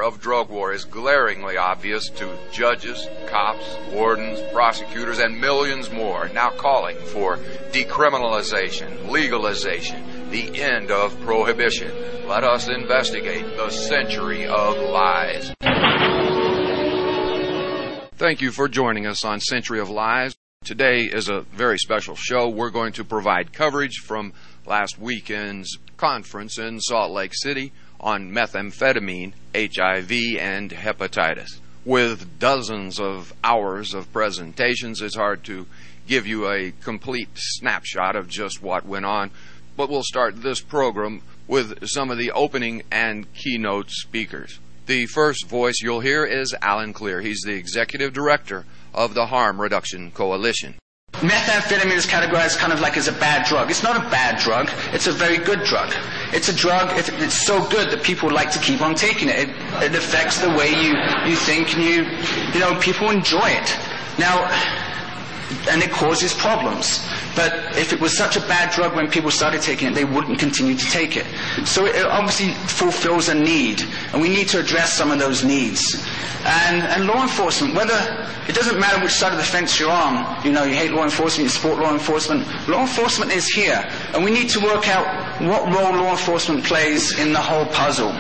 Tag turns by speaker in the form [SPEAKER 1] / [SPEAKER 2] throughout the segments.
[SPEAKER 1] horror of drug war is glaringly obvious to judges, cops, wardens, prosecutors, and millions more now calling for decriminalization, legalization, the end of prohibition. Let us investigate the century of lies. Thank you for joining us on Century of Lies. Today is a very special show. We're going to provide coverage from last weekend's conference in Salt Lake City on methamphetamine, HIV, and hepatitis. With dozens of hours of presentations, it's hard to give you a complete snapshot of just what went on, but we'll start this program with some of the opening and keynote speakers. The first voice you'll hear is Alan Clear. He's the executive director of the Harm Reduction Coalition.
[SPEAKER 2] Methamphetamine is categorized kind of like as a bad drug. It's not a bad drug. It's a very good drug. It's a drug, it's so good that people like to keep on taking it. It affects the way you think, and people enjoy it. Now, and it causes problems. But if it was such a bad drug when people started taking it, they wouldn't continue to take it. So it obviously fulfills a need, and we need to address some of those needs. And law enforcement, it doesn't matter which side of the fence you're on, you hate law enforcement, you support law enforcement is here. And we need to work out what role law enforcement plays in the whole puzzle.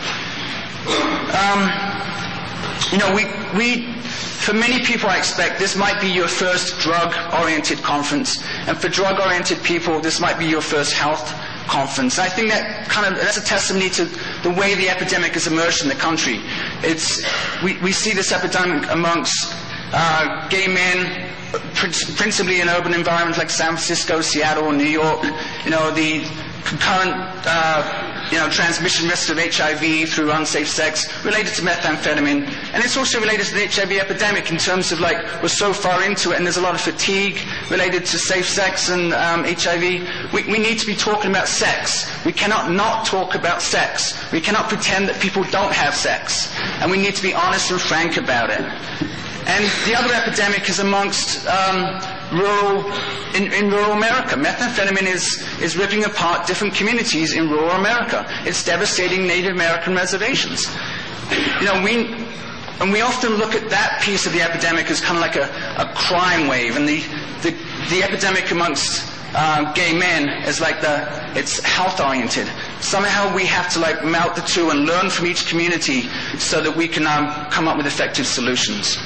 [SPEAKER 2] For many people, I expect, this might be your first drug-oriented conference. And for drug-oriented people, this might be your first health conference. I think that's a testimony to the way the epidemic has emerged in the country. We see this epidemic amongst gay men, principally in urban environments like San Francisco, Seattle, New York. The concurrent transmission risks of HIV through unsafe sex related to methamphetamine, and it's also related to the HIV epidemic in terms of we're so far into it and there's a lot of fatigue related to safe sex and HIV. We need to be talking about sex. We cannot not talk about sex. We cannot pretend that people don't have sex, and we need to be honest and frank about it. And the other epidemic is amongst in rural America. Methamphetamine is ripping apart different communities in rural America. It's devastating Native American reservations. We often look at that piece of the epidemic as kind of like a crime wave, and the epidemic amongst gay men is it's health oriented. Somehow we have to melt the two and learn from each community so that we can come up with effective solutions.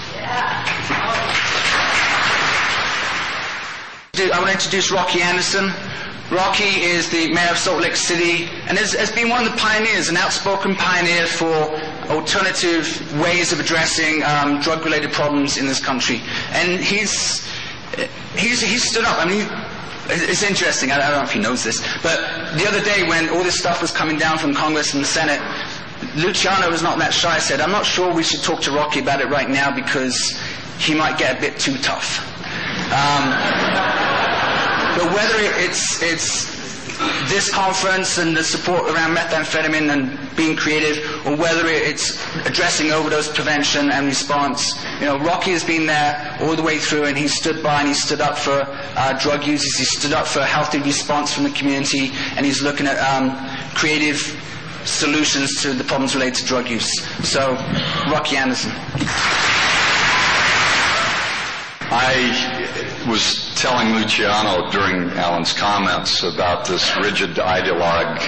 [SPEAKER 2] I want to introduce Rocky Anderson. Rocky is the mayor of Salt Lake City and has been one of the pioneers, an outspoken pioneer for alternative ways of addressing drug-related problems in this country. And he's stood up. It's interesting. I don't know if he knows this, but the other day when all this stuff was coming down from Congress and the Senate, Luciano was not that shy. Said, "I'm not sure we should talk to Rocky about it right now because he might get a bit too tough." But whether it's this conference and the support around methamphetamine and being creative, or whether it's addressing overdose prevention and response, Rocky has been there all the way through, and he's stood by and he's stood up for drug users. He's stood up for a healthy response from the community, and he's looking at creative solutions to the problems related to drug use. So, Rocky Anderson.
[SPEAKER 3] I was telling Luciano during Alan's comments about this rigid ideologue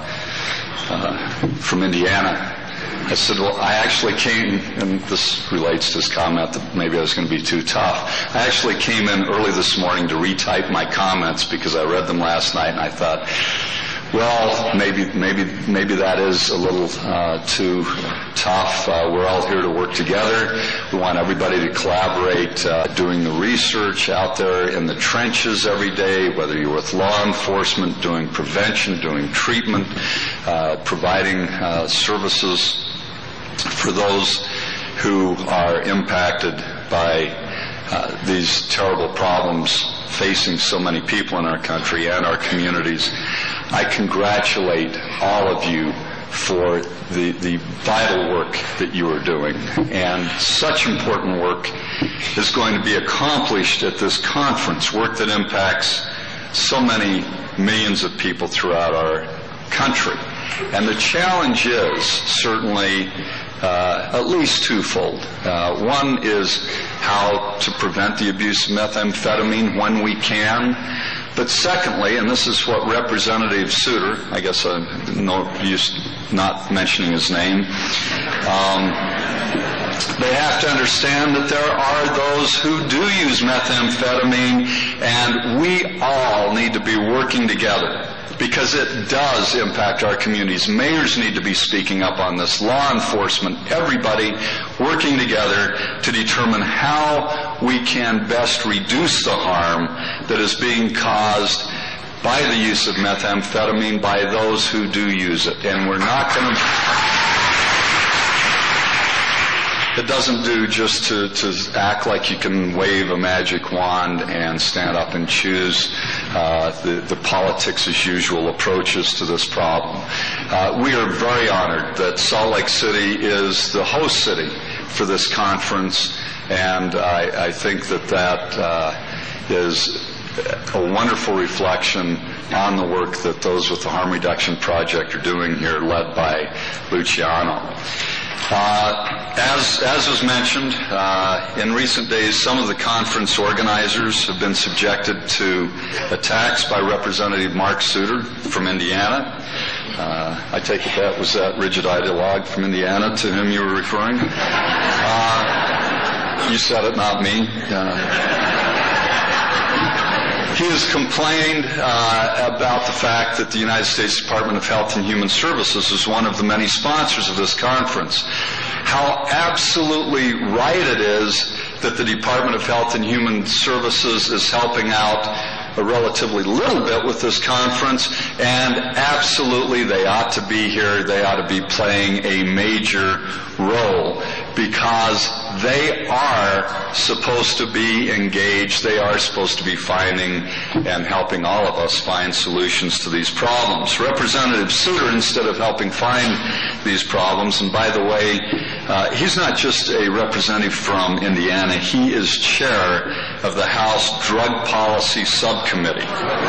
[SPEAKER 3] from Indiana. I said, well, I actually came, and this relates to his comment that maybe I was going to be too tough. I actually came in early this morning to retype my comments because I read them last night and I thought, well, maybe that is a little too tough. We're all here to work together. We want everybody to collaborate, doing the research out there in the trenches every day, whether you're with law enforcement, doing prevention, doing treatment, providing services for those who are impacted by these terrible problems facing so many people in our country and our communities. I congratulate all of you for the vital work that you are doing. And such important work is going to be accomplished at this conference, work that impacts so many millions of people throughout our country. And the challenge is certainly at least twofold. One is how to prevent the abuse of methamphetamine when we can. But secondly, and this is what Representative Souter, I guess no use not mentioning his name, they have to understand that there are those who do use methamphetamine, and we all need to be working together because it does impact our communities. Mayors need to be speaking up on this, law enforcement, everybody working together to determine how we can best reduce the harm that is being caused by the use of methamphetamine by those who do use it. And we're not going to... It doesn't do just to act like you can wave a magic wand and stand up and choose the politics as usual approaches to this problem. We are very honored that Salt Lake City is the host city for this conference, and I think that is a wonderful reflection on the work that those with the Harm Reduction Project are doing here, led by Luciano. As was mentioned, in recent days, some of the conference organizers have been subjected to attacks by Representative Mark Souter from Indiana. I take it that was that rigid ideologue from Indiana to whom you were referring. You said it, not me. He has complained about the fact that the United States Department of Health and Human Services is one of the many sponsors of this conference. How absolutely right it is that the Department of Health and Human Services is helping out a relatively little bit with this conference, and absolutely they ought to be here. They ought to be playing a major role because they are supposed to be engaged. They are supposed to be finding and helping all of us find solutions to these problems. Representative Souter, instead of helping find these problems, and by the way, he's not just a representative from Indiana, he is chair of the House Drug Policy Subcommittee.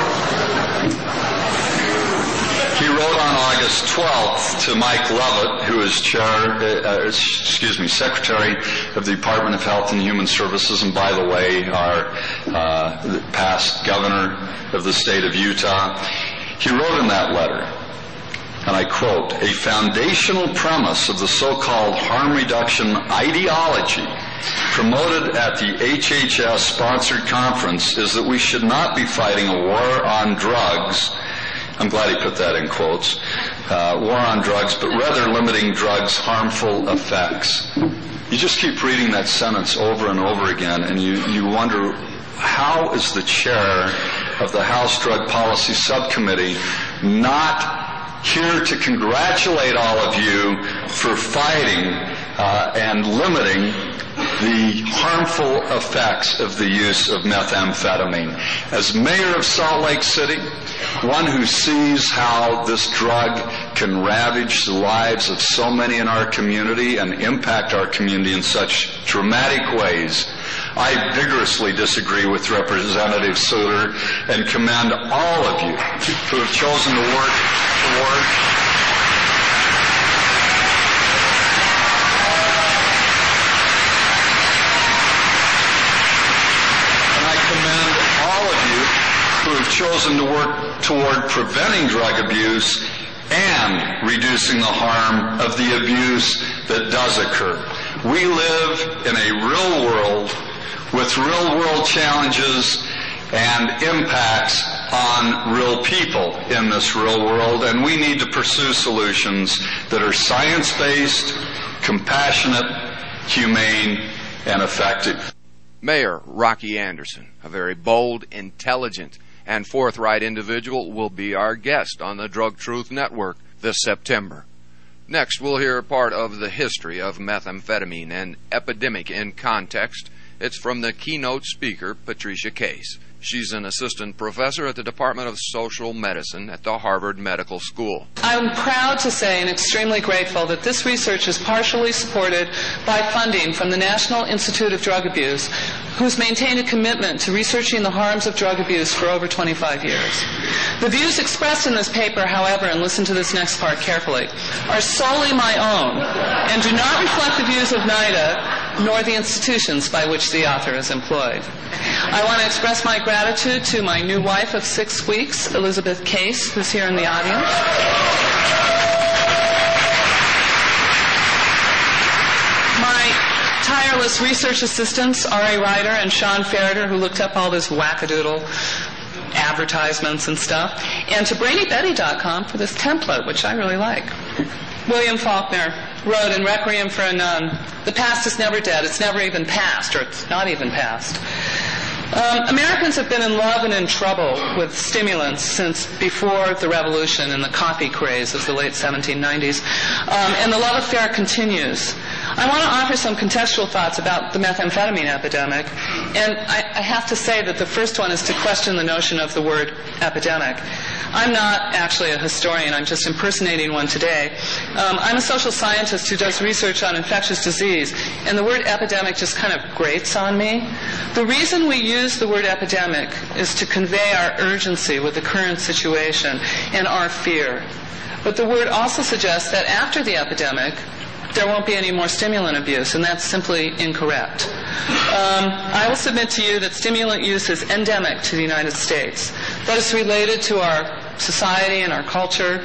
[SPEAKER 3] He wrote on August 12th to Mike Lovett, who is Secretary of the Department of Health and Human Services, and by the way, our past governor of the state of Utah. He wrote in that letter, and I quote, "A foundational premise of the so-called harm reduction ideology promoted at the HHS-sponsored conference is that we should not be fighting a war on drugs." I'm glad he put that in quotes. War on drugs, but rather limiting drugs' harmful effects. You just keep reading that sentence over and over again, and you wonder, how is the chair of the House Drug Policy Subcommittee not here to congratulate all of you for fighting and limiting the harmful effects of the use of methamphetamine? As mayor of Salt Lake City, one who sees how this drug can ravage the lives of so many in our community and impact our community in such dramatic ways, I vigorously disagree with Representative Souter and commend all of you who have chosen to work toward who have chosen to work toward preventing drug abuse and reducing the harm of the abuse that does occur. We live in a real world with real world challenges and impacts on real people in this real world, and we need to pursue solutions that are science-based, compassionate, humane, and effective.
[SPEAKER 1] Mayor Rocky Anderson, a very bold, intelligent, and forthright individual, will be our guest on the Drug Truth Network this September. Next, we'll hear part of the history of methamphetamine and epidemic in context. It's from the keynote speaker, Patricia Case. She's an assistant professor at the Department of Social Medicine at the Harvard Medical School.
[SPEAKER 4] I'm proud to say and extremely grateful that this research is partially supported by funding from the National Institute of Drug Abuse, who's maintained a commitment to researching the harms of drug abuse for over 25 years. The views expressed in this paper, however, and listen to this next part carefully, are solely my own and do not reflect the views of NIDA nor the institutions by which the author is employed. I want to express my gratitude to my new wife of 6 weeks, Elizabeth Case, who's here in the audience. My tireless research assistants, Ari Ryder and Sean Ferreter, who looked up all this wackadoodle advertisements and stuff, and to BrainyBetty.com for this template, which I really like. William Faulkner wrote in Requiem for a Nun, "The past is never dead. It's never even past, or it's not even past." Americans have been in love and in trouble with stimulants since before the revolution and the coffee craze of the late 1790s, and the love affair continues. I want to offer some contextual thoughts about the methamphetamine epidemic, and I have to say that the first one is to question the notion of the word epidemic. I'm not actually a historian. I'm just impersonating one today. I'm a social scientist who does research on infectious disease, and the word epidemic just kind of grates on me. The reason we use the word epidemic is to convey our urgency with the current situation and our fear. But the word also suggests that after the epidemic, there won't be any more stimulant abuse, and that's simply incorrect. I will submit to you that stimulant use is endemic to the United States. That is related to our society and our culture,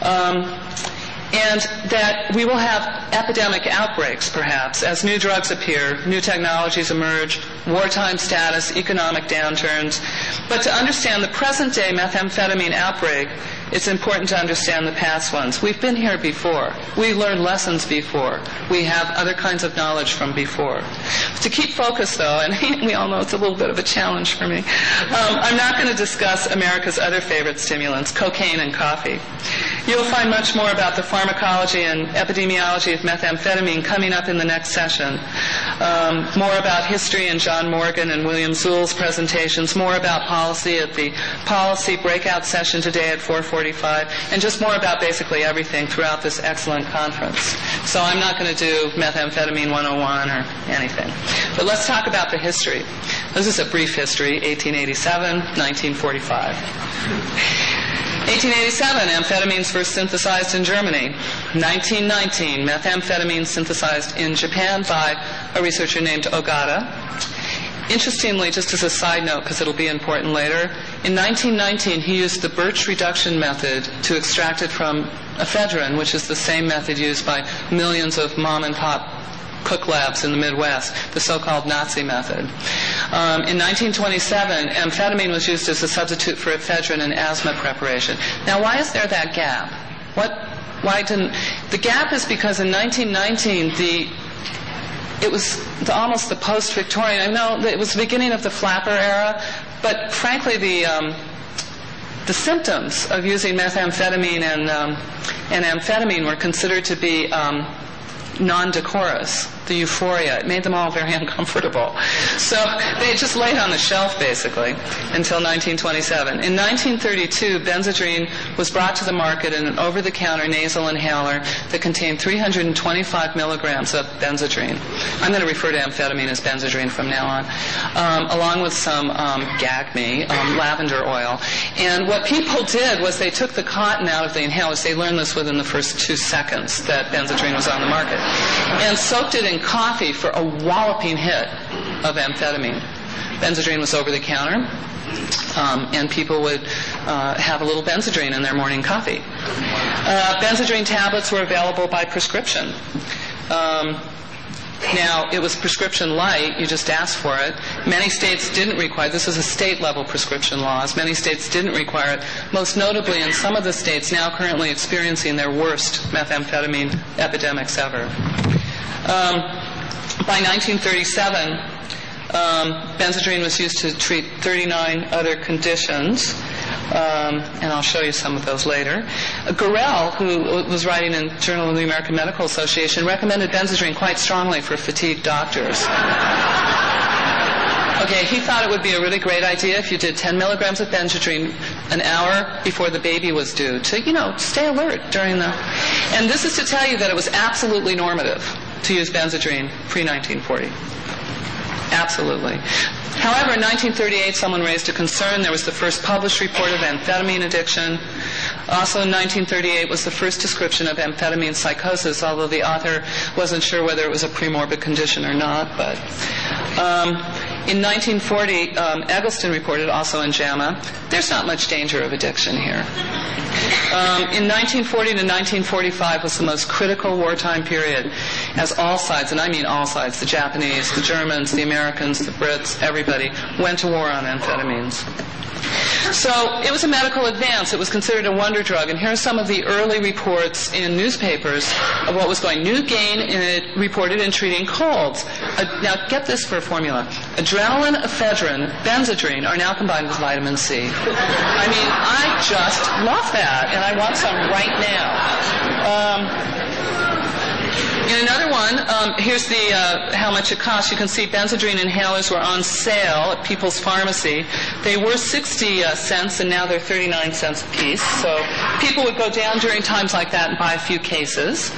[SPEAKER 4] and that we will have epidemic outbreaks, perhaps, as new drugs appear, new technologies emerge, wartime status, economic downturns. But to understand the present-day methamphetamine outbreak, it's important to understand the past ones. We've been here before. We learned lessons before. We have other kinds of knowledge from before. To keep focus, though, and we all know it's a little bit of a challenge for me, I'm not going to discuss America's other favorite stimulants, cocaine and coffee. You'll find much more about the pharmacology and epidemiology of methamphetamine coming up in the next session. More about history in John Morgan and William Zuhl's presentations, more about policy at the policy breakout session today at 4:45, and just more about basically everything throughout this excellent conference. So I'm not going to do methamphetamine 101 or anything. But let's talk about the history. This is a brief history, 1887, 1945. 1887, amphetamines first synthesized in Germany. 1919, methamphetamine synthesized in Japan by a researcher named Ogata. Interestingly, just as a side note, because it'll be important later, in 1919 he used the Birch reduction method to extract it from ephedrine, which is the same method used by millions of mom-and-pop cook labs in the Midwest, the so-called Nazi method. In 1927, amphetamine was used as a substitute for ephedrine in asthma preparation. Now, why is there that gap? The gap is because in 1919, it was almost the post-Victorian. I know that it was the beginning of the flapper era, but frankly, the symptoms of using methamphetamine and amphetamine were considered to be non-decorous, the euphoria. It made them all very uncomfortable. So they just laid on the shelf, basically, until 1927. In 1932, Benzedrine was brought to the market in an over-the-counter nasal inhaler that contained 325 milligrams of Benzedrine. I'm going to refer to amphetamine as Benzedrine from now on, along with some lavender oil. And what people did was they took the cotton out of the inhalers. They learned this within the first 2 seconds that Benzedrine was on the market, and soaked it in coffee for a walloping hit of amphetamine. Benzedrine was over the counter, and people would have a little Benzedrine in their morning coffee. Benzedrine tablets were available by prescription. Now, it was prescription light. You just asked for it. Many states didn't require it. This was a state-level prescription laws. Many states didn't require it, most notably in some of the states now currently experiencing their worst methamphetamine epidemics ever. By 1937, Benzedrine was used to treat 39 other conditions, and I'll show you some of those later. Gorel, who was writing in Journal of the American Medical Association, recommended Benzedrine quite strongly for fatigued doctors. Okay, he thought it would be a really great idea if you did 10 milligrams of Benzedrine an hour before the baby was due to, stay alert during the... And this is to tell you that it was absolutely normative to use Benzedrine pre-1940. Absolutely. However, in 1938, someone raised a concern. There was the first published report of amphetamine addiction. Also in 1938 was the first description of amphetamine psychosis, although the author wasn't sure whether it was a premorbid condition or not. But in 1940, Eggleston reported, also in JAMA, there's not much danger of addiction here. In 1940 to 1945 was the most critical wartime period, as all sides, and I mean all sides, the Japanese, the Germans, the Americans, the Brits, everybody, went to war on amphetamines. So it was a medical advance. It was considered a wonder drug. And here are some of the early reports in newspapers of what was going. New Gain reported in treating colds. Now get this for a formula. Adrenaline, ephedrine, Benzedrine are now combined with vitamin C. I mean, I just love that, and I want some right now. In another one, here's the how much it costs. You can see Benzedrine inhalers were on sale at People's Pharmacy. They were 60 cents, and now they're 39 cents a piece. So people would go down during times like that and buy a few cases.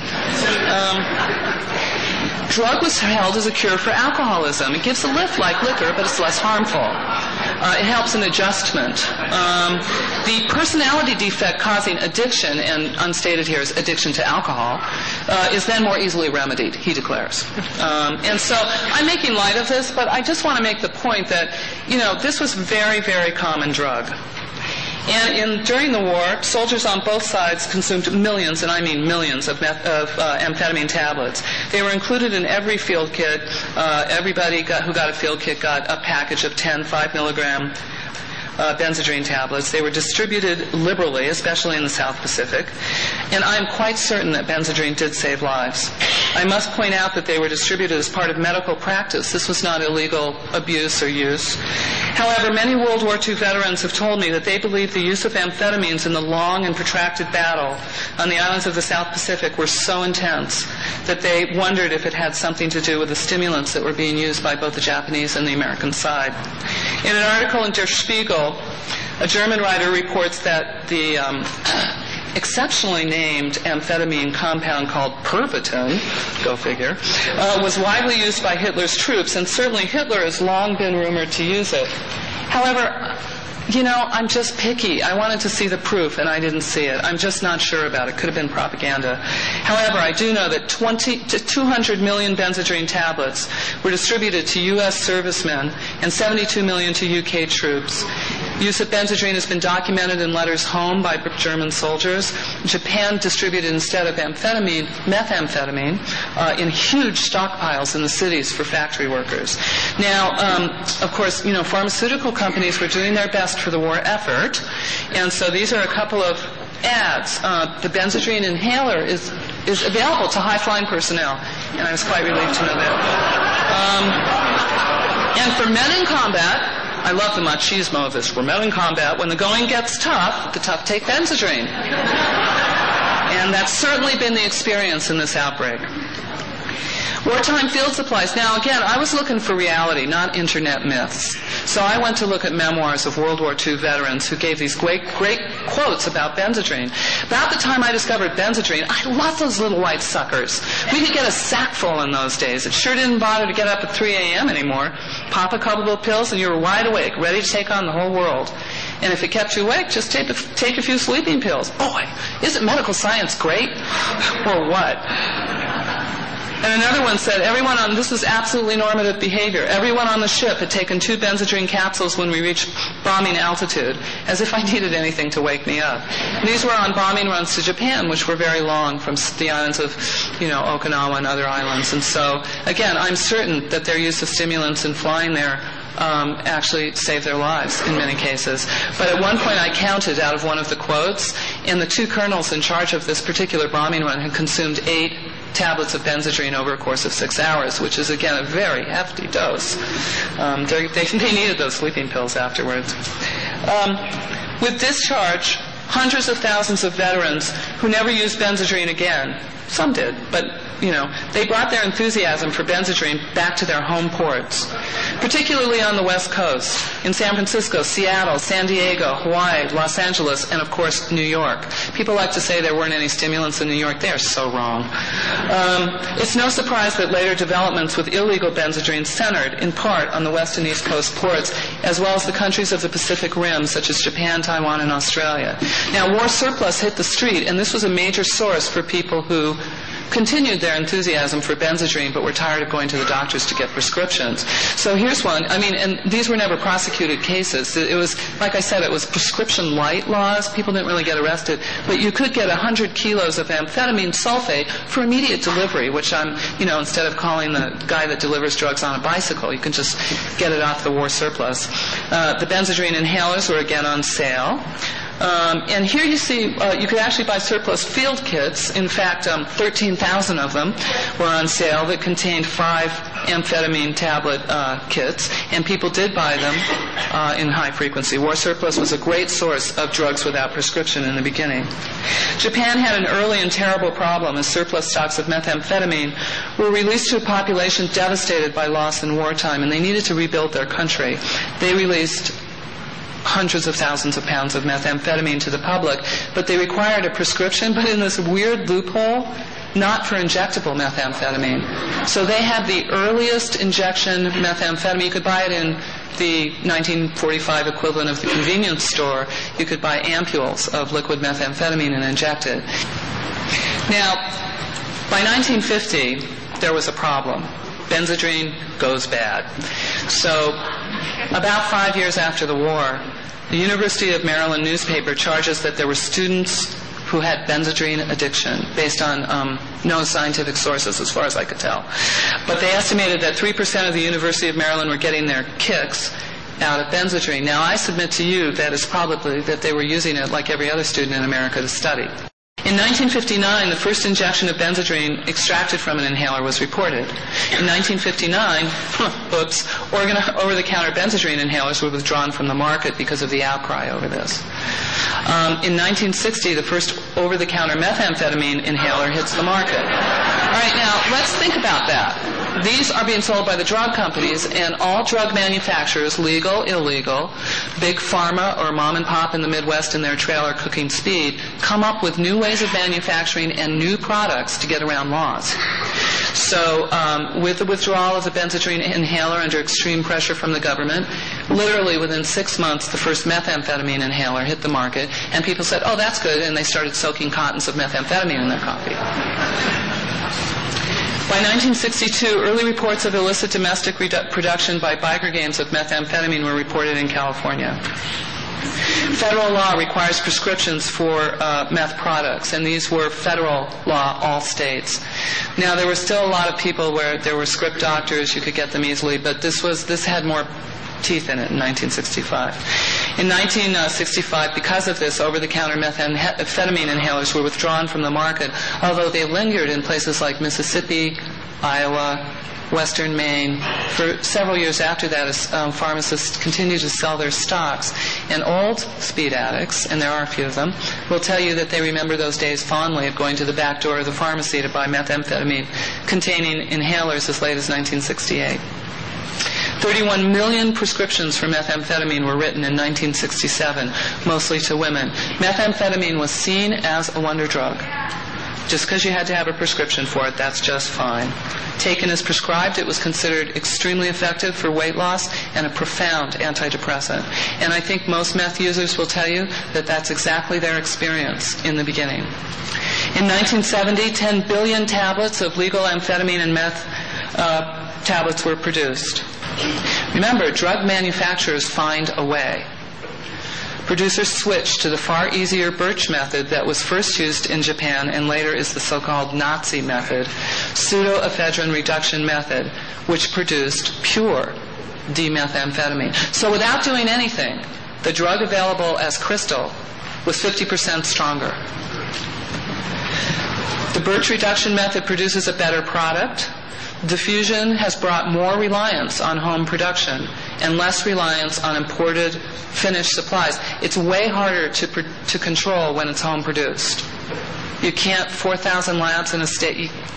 [SPEAKER 4] Drug was held as a cure for alcoholism. It gives a lift like liquor, but it's less harmful. It helps in adjustment. The personality defect causing addiction, and unstated here is addiction to alcohol, is then more easily remedied, he declares. And so I'm making light of this, but I just want to make the point that, this was very, very common drug. And during the war, soldiers on both sides consumed millions, and I mean millions, of amphetamine tablets. They were included in every field kit. Everybody who got a field kit got a package of 10 5-milligram Benzedrine tablets. They were distributed liberally, especially in the South Pacific. And I'm quite certain that Benzedrine did save lives. I must point out that they were distributed as part of medical practice. This was not illegal abuse or use. However, many World War II veterans have told me that they believe the use of amphetamines in the long and protracted battle on the islands of the South Pacific were so intense that they wondered if it had something to do with the stimulants that were being used by both the Japanese and the American side. In an article in Der Spiegel, a German writer reports that the exceptionally named amphetamine compound called Pervitin, go figure, was widely used by Hitler's troops, and certainly Hitler has long been rumored to use it. However, I'm just picky. I wanted to see the proof, and I didn't see it. I'm just not sure about it. Could have been propaganda. However, I do know that 200 million Benzedrine tablets were distributed to U.S. servicemen and 72 million to UK troops. Use of Benzedrine has been documented in letters home by German soldiers. Japan distributed instead of amphetamine, methamphetamine, in huge stockpiles in the cities for factory workers. Now, of course, pharmaceutical companies were doing their best for the war effort, and so these are a couple of ads. The Benzedrine inhaler is available to high-flying personnel, and I was quite relieved to know that. And for men in combat, I love the machismo of this. For men in combat, when the going gets tough, the tough take Benzedrine. And that's certainly been the experience in this outbreak. Wartime field supplies. Now, again, I was looking for reality, not internet myths. So I went to look at memoirs of World War II veterans who gave these great quotes about Benzedrine. About the time I discovered Benzedrine, I love those little white suckers. We could get a sackful in those days. It sure didn't bother to get up at 3 a.m. anymore. Pop a couple of pills and you were wide awake, ready to take on the whole world. And if it kept you awake, just take a few sleeping pills. Boy, isn't medical science great? Or what? And another one said, this was absolutely normative behavior. Everyone on the ship had taken 2 Benzedrine capsules when we reached bombing altitude, as if I needed anything to wake me up. And these were on bombing runs to Japan, which were very long, from the islands of, Okinawa and other islands. And so, again, I'm certain that their use of stimulants in flying there actually saved their lives in many cases. But at one point I counted out of one of the quotes, and the 2 colonels in charge of this particular bombing run had consumed 8 tablets of Benzedrine over a course of 6 hours, which is, again, a very hefty dose. They needed those sleeping pills afterwards. With discharge, hundreds of thousands of veterans who never used Benzedrine again, some did, but they brought their enthusiasm for Benzedrine back to their home ports, particularly on the West Coast, in San Francisco, Seattle, San Diego, Hawaii, Los Angeles, and of course, New York. People like to say there weren't any stimulants in New York. They are so wrong. It's no surprise that later developments with illegal Benzedrine centered, in part, on the West and East Coast ports, as well as the countries of the Pacific Rim, such as Japan, Taiwan, and Australia. Now, war surplus hit the street, and this was a major source for people who continued their enthusiasm for Benzedrine but were tired of going to the doctors to get prescriptions. So here's one. And these were never prosecuted cases. It was, like I said, it was prescription light laws. People didn't really get arrested. But you could get 100 kilos of amphetamine sulfate for immediate delivery, which instead of calling the guy that delivers drugs on a bicycle, you can just get it off the war surplus. The Benzedrine inhalers were again on sale. And here you see, you could actually buy surplus field kits. In fact, 13,000 of them were on sale that contained 5 amphetamine tablet kits, and people did buy them in high frequency. War surplus was a great source of drugs without prescription in the beginning. Japan had an early and terrible problem as surplus stocks of methamphetamine were released to a population devastated by loss in wartime, and they needed to rebuild their country. They released hundreds of thousands of pounds of methamphetamine to the public, but they required a prescription, but in this weird loophole, not for injectable methamphetamine. So they had the earliest injection methamphetamine. You could buy it in the 1945 equivalent of the convenience store. You could buy ampules of liquid methamphetamine and inject it. Now, by 1950, there was a problem. Benzedrine goes bad. So, about 5 years after the war, the University of Maryland newspaper charges that there were students who had Benzedrine addiction, based on no scientific sources, as far as I could tell. But they estimated that 3% of the University of Maryland were getting their kicks out of Benzedrine. Now, I submit to you that it's probably that they were using it like every other student in America to study. In 1959, the first injection of Benzedrine extracted from an inhaler was reported. In 1959, over-the-counter Benzedrine inhalers were withdrawn from the market because of the outcry over this. In 1960, the first over-the-counter methamphetamine inhaler hits the market. All right, now, let's think about that. These are being sold by the drug companies, and all drug manufacturers, legal, illegal, big pharma or mom and pop in the Midwest in their trailer cooking speed, come up with new ways of manufacturing and new products to get around laws. So with the withdrawal of the Benzedrine inhaler under extreme pressure from the government, literally within 6 months, the first methamphetamine inhaler hit the market, and people said, oh, that's good, and they started soaking cottons of methamphetamine in their coffee. By 1962, early reports of illicit domestic production by biker gangs of methamphetamine were reported in California. Federal law requires prescriptions for meth products, and these were federal law, all states. Now, there were still a lot of people where there were script doctors, you could get them easily, but this had more teeth in it in 1965. In 1965, because of this, over-the-counter methamphetamine inhalers were withdrawn from the market, although they lingered in places like Mississippi, Iowa, Western Maine. For several years after that, as pharmacists continued to sell their stocks. And old speed addicts, and there are a few of them, will tell you that they remember those days fondly of going to the back door of the pharmacy to buy methamphetamine containing inhalers as late as 1968. 31 million prescriptions for methamphetamine were written in 1967, mostly to women. Methamphetamine was seen as a wonder drug. Just because you had to have a prescription for it, that's just fine. Taken as prescribed, it was considered extremely effective for weight loss and a profound antidepressant. And I think most meth users will tell you that that's exactly their experience in the beginning. In 1970, 10 billion tablets of legal amphetamine and meth tablets were produced. Remember, drug manufacturers find a way. Producers switched to the far easier Birch method that was first used in Japan and later is the so-called Nazi method, pseudoephedrine reduction method, which produced pure D-methamphetamine. So without doing anything, the drug available as crystal was 50% stronger. The Birch reduction method produces a better product. Diffusion has brought more reliance on home production and less reliance on imported finished supplies. It's way harder to control when it's home produced. You can't, 4,000 labs in a state,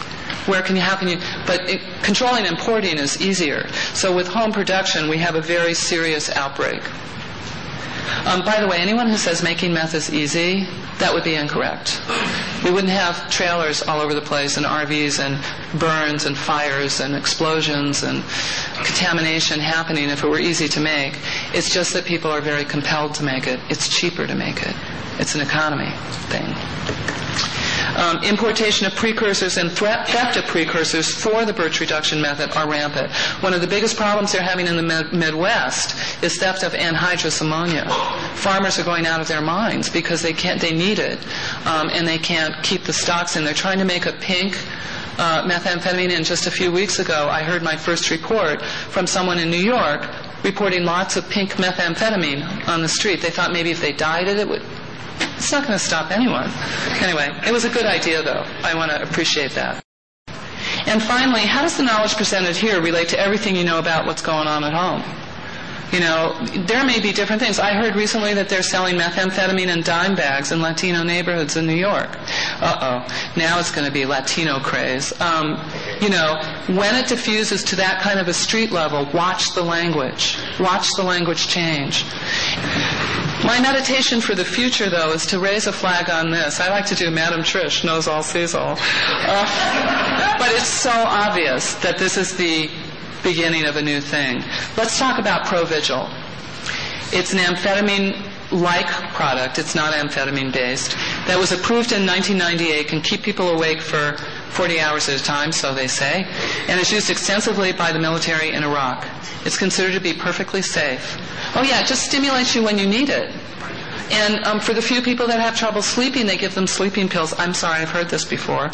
[SPEAKER 4] controlling importing is easier. So with home production, we have a very serious outbreak. By the way, anyone who says making meth is easy, that would be incorrect. We wouldn't have trailers all over the place and RVs and burns and fires and explosions and contamination happening if it were easy to make. It's just that people are very compelled to make it. It's cheaper to make it. It's an economy thing. Importation of precursors and theft of precursors for the birch reduction method are rampant. One of the biggest problems they're having in the Midwest is theft of anhydrous ammonia. Farmers are going out of their minds because they need it, and they can't keep the stocks in. They're trying to make a pink methamphetamine, and just a few weeks ago I heard my first report from someone in New York reporting lots of pink methamphetamine on the street. They thought maybe if they dyed it, it would... It's not going to stop anyone. Anyway, it was a good idea, though. I want to appreciate that. And finally, how does the knowledge presented here relate to everything you know about what's going on at home? You know, there may be different things. I heard recently that they're selling methamphetamine in dime bags in Latino neighborhoods in New York. Now it's going to be Latino craze. You know, when it diffuses to that kind of a street level, watch the language. Watch the language change. My meditation for the future, though, is to raise a flag on this. I like to do Madame Trish, knows all, sees all. But it's so obvious that this is the beginning of a new thing. Let's talk about Provigil. It's an amphetamine-like product. It's not amphetamine-based. That was approved in 1998, can keep people awake for 40 hours at a time, so they say, and is used extensively by the military in Iraq. It's considered to be perfectly safe. Oh yeah, it just stimulates you when you need it. And for the few people that have trouble sleeping, they give them sleeping pills. I'm sorry, I've heard this before.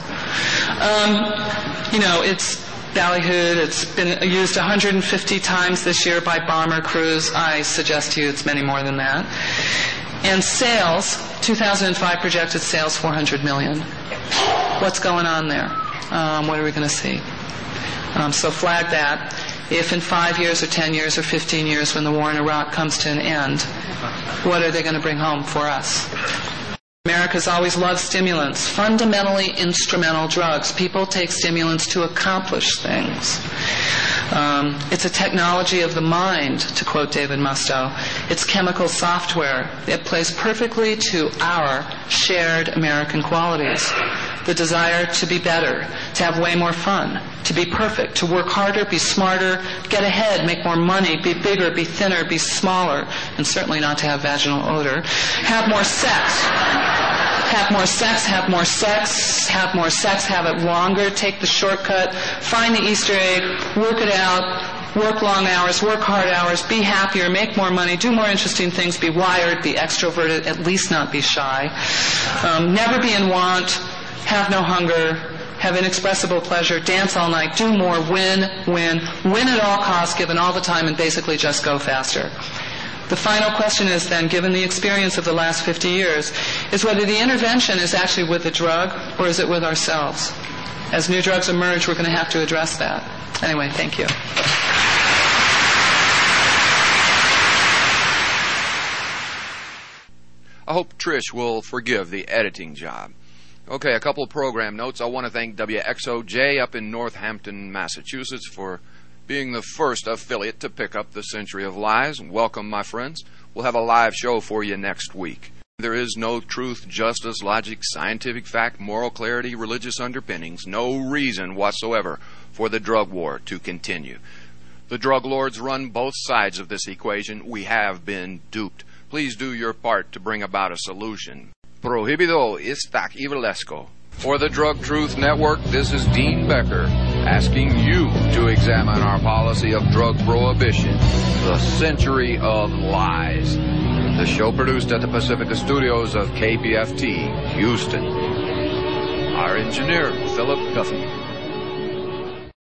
[SPEAKER 4] You know, it's ballyhooed. It's been used 150 times this year by bomber crews. I suggest to you it's many more than that. And sales, 2005 projected sales, 400 million. What's going on there? What are we going to see? So flag that. If in 5 years or 10 years or 15 years when the war in Iraq comes to an end, what are they going to bring home for us? America's always loved stimulants, fundamentally instrumental drugs. People take stimulants to accomplish things. It's a technology of the mind, to quote David Musto. It's chemical software. It plays perfectly to our shared American qualities. The desire to be better, to have way more fun, to be perfect, to work harder, be smarter, get ahead, make more money, be bigger, be thinner, be smaller, and certainly not to have vaginal odor. Have more sex. Have more sex, have more sex, have more sex, have it longer, take the shortcut, find the Easter egg, work it out, work long hours, work hard hours, be happier, make more money, do more interesting things, be wired, be extroverted, at least not be shy. Never be in want, have no hunger, have inexpressible pleasure, dance all night, do more, win at all costs, given all the time, and basically just go faster. The final question is then, given the experience of the last 50 years, is whether the intervention is actually with the drug or is it with ourselves. As new drugs emerge, we're going to have to address that. Anyway, thank you.
[SPEAKER 1] I hope Trish will forgive the editing job. Okay, a couple of program notes. I want to thank WXOJ up in Northampton, Massachusetts for being the first affiliate to pick up the Century of Lies. Welcome, my friends. We'll have a live show for you next week. There is no truth, justice, logic, scientific fact, moral clarity, religious underpinnings, no reason whatsoever for the drug war to continue. The drug lords run both sides of this equation. We have been duped. Please do your part to bring about a solution. Prohibido está Ivalesco. For the Drug Truth Network, this is Dean Becker asking you to examine our policy of drug prohibition, the Century of Lies. The show produced at the Pacifica Studios of KPFT, Houston. Our engineer, Philip Duffy.